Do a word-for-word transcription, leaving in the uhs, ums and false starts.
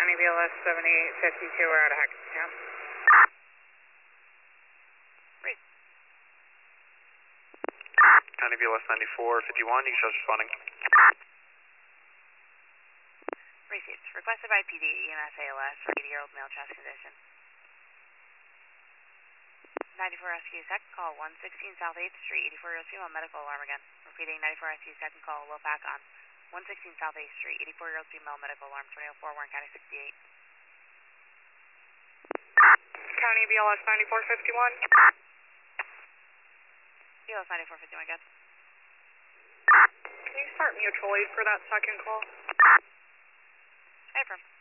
County B L S seventy-eight fifty-two, we're out of Hackettstown. Great. County B L S ninety-four fifty-one, you show responding. Received. Requested by P D E M S A L S for eighty-year-old male chest condition. ninety-four Rescue, second call, one sixteen South eighth Street, eighty-four-year-old female, medical alarm again. Repeating, ninety-four Rescue, second call, low pack on one sixteen South eighth Street, eighty-four-year-old female, medical alarm, twenty oh four, Warren County sixty-eight. County B L S ninety-four fifty-one. B L S ninety-four fifty-one, good. Can you start mutual aid for that second call? Hey, firm.